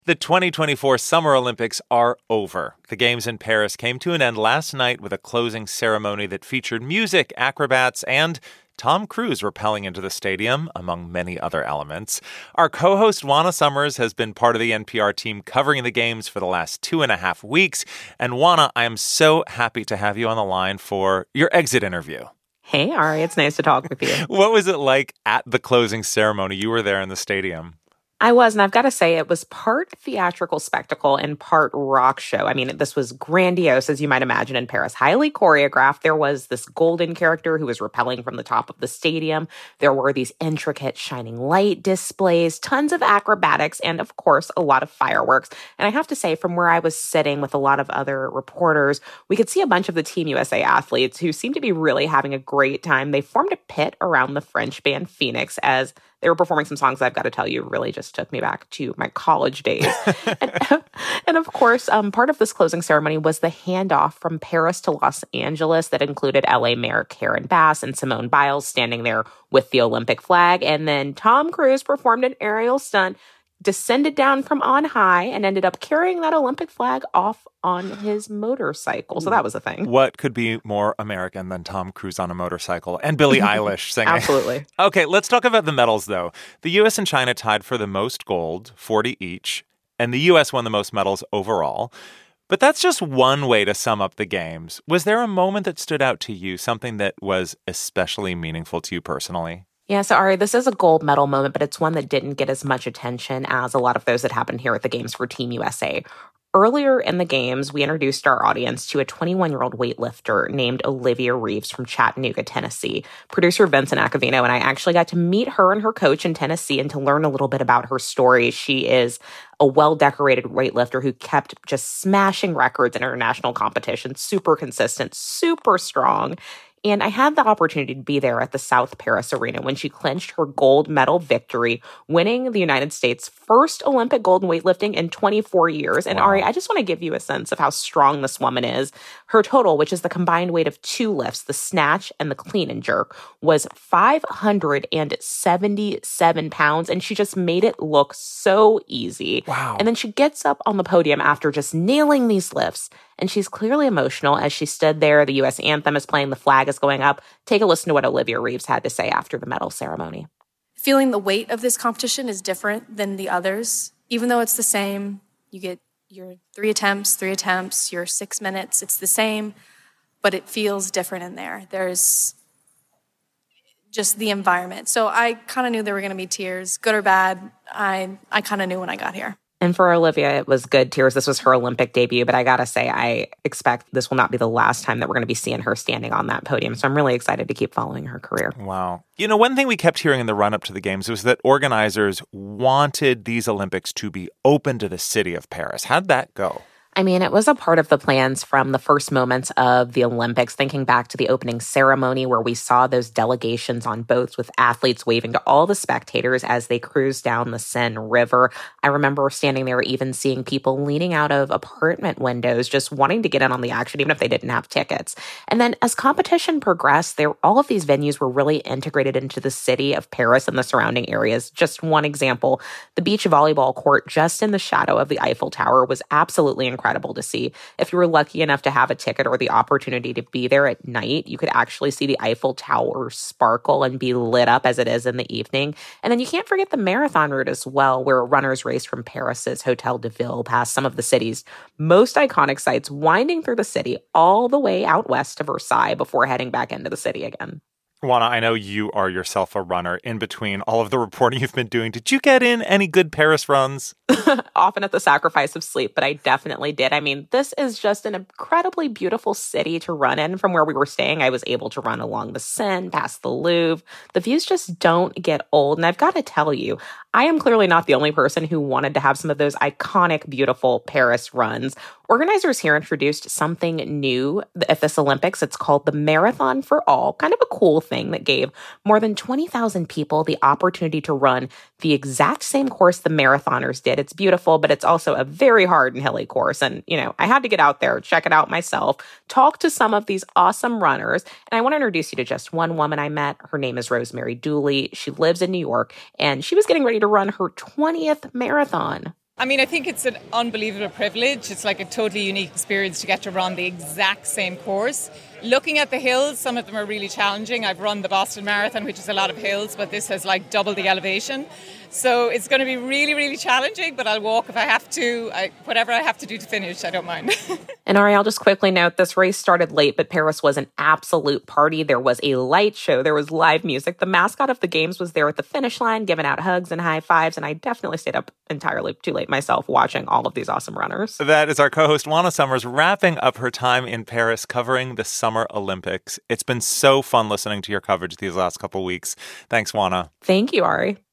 The 2024 Summer Olympics are over. The Games in Paris came to an end last night with a closing ceremony that featured music, acrobats, and Tom Cruise rappelling into the stadium, among many other elements. Our co-host Juana Summers has been part of the NPR team covering the Games for the last 2.5 weeks. And Juana, I am so happy to have you on the line for your exit interview. Hey, Ari, it's nice to talk with you. What was it like at the closing ceremony? You were there in the stadium. I was, and I've got to say, it was part theatrical spectacle and part rock show. I mean, this was grandiose, as you might imagine, in Paris. Highly choreographed. There was this golden character who was rappelling from the top of the stadium. There were these intricate shining light displays, tons of acrobatics, and of course, a lot of fireworks. And I have to say, from where I was sitting with a lot of other reporters, we could see a bunch of the Team USA athletes who seemed to be really having a great time. They formed a pit around the French band Phoenix as they were performing some songs I've got to tell you really just took me back to my college days. and of course, part of this closing ceremony was the handoff from Paris to Los Angeles that included LA Mayor Karen Bass and Simone Biles standing there with the Olympic flag. And then Tom Cruise performed an aerial stunt, descended down from on high, and ended up carrying that Olympic flag off on his motorcycle. So that was a thing. What could be more American than Tom Cruise on a motorcycle and Billie Eilish singing? Absolutely. Okay, let's talk about the medals, though. The U.S. and China tied for the most gold, 40 each, and the U.S. won the most medals overall. But that's just one way to sum up the Games. Was there a moment that stood out to you, something that was especially meaningful to you personally? Yeah, so Ari, this is a gold medal moment, but it's one that didn't get as much attention as a lot of those that happened here at the Games for Team USA. Earlier in the Games, we introduced our audience to a 21-year-old weightlifter named Olivia Reeves from Chattanooga, Tennessee. Producer Vincent Acavino and I actually got to meet her and her coach in Tennessee and to learn a little bit about her story. She is a well-decorated weightlifter who kept just smashing records in international competitions, super consistent, super strong. And I had the opportunity to be there at the South Paris Arena when she clinched her gold medal victory, winning the United States' first Olympic gold in weightlifting in 24 years. And Wow. Ari, I just want to give you a sense of how strong this woman is. Her total, which is the combined weight of two lifts, the snatch and the clean and jerk, was 577 pounds. And she just made it look so easy. Wow. And then she gets up on the podium after just nailing these lifts. And she's clearly emotional as she stood there. The U.S. anthem is playing, the flag is going up. Take a listen to what Olivia Reeves had to say after the medal ceremony. Feeling the weight of this competition is different than the others. Even though it's the same, you get your three attempts, your 6 minutes, it's the same, but it feels different in there. There's just the environment. So I kind of knew there were going to be tears, good or bad. I kind of knew when I got here. And for Olivia, it was good tears. This was her Olympic debut, but I gotta say, I expect this will not be the last time that we're going to be seeing her standing on that podium. So I'm really excited to keep following her career. Wow. You know, one thing we kept hearing in the run-up to the Games was that organizers wanted these Olympics to be open to the city of Paris. How'd that go? I mean, it was a part of the plans from the first moments of the Olympics, thinking back to the opening ceremony where we saw those delegations on boats with athletes waving to all the spectators as they cruised down the Seine River. I remember standing there even seeing people leaning out of apartment windows just wanting to get in on the action, even if they didn't have tickets. And then as competition progressed, all of these venues were really integrated into the city of Paris and the surrounding areas. Just one example, the beach volleyball court just in the shadow of the Eiffel Tower was absolutely incredible to see. If you were lucky enough to have a ticket or the opportunity to be there at night, you could actually see the Eiffel Tower sparkle and be lit up as it is in the evening. And then you can't forget the marathon route as well, where runners race from Paris's Hôtel de Ville past some of the city's most iconic sites, winding through the city all the way out west to Versailles before heading back into the city again. Juana, I know you are yourself a runner. In between all of the reporting you've been doing, did you get in any good Paris runs? Often at the sacrifice of sleep, but I definitely did. I mean, this is just an incredibly beautiful city to run in. From where we were staying, I was able to run along the Seine, past the Louvre. The views just don't get old. And I've got to tell you, I am clearly not the only person who wanted to have some of those iconic, beautiful Paris runs. Organizers here introduced something new at this Olympics. It's called the Marathon for All, kind of a cool thing that gave more than 20,000 people the opportunity to run the exact same course the marathoners did. It's beautiful, but it's also a very hard and hilly course. And, you know, I had to get out there, check it out myself, talk to some of these awesome runners. And I want to introduce you to just one woman I met. Her name is Rosemary Dooley. She lives in New York, and she was getting ready to run her 20th marathon. I mean, I think it's an unbelievable privilege. It's like a totally unique experience to get to run the exact same course. Looking at the hills, some of them are really challenging. I've run the Boston Marathon, which is a lot of hills, but this has like double the elevation. So it's going to be really, really challenging, but I'll walk if I have to. Whatever I have to do to finish, I don't mind. And Ari, I'll just quickly note this race started late, but Paris was an absolute party. There was a light show. There was live music. The mascot of the games was there at the finish line, giving out hugs and high fives. And I definitely stayed up entirely too late myself watching all of these awesome runners. That is our co-host Juana Summers wrapping up her time in Paris covering the Summer Olympics. It's been so fun listening to your coverage these last couple weeks. Thanks, Juana. Thank you, Ari.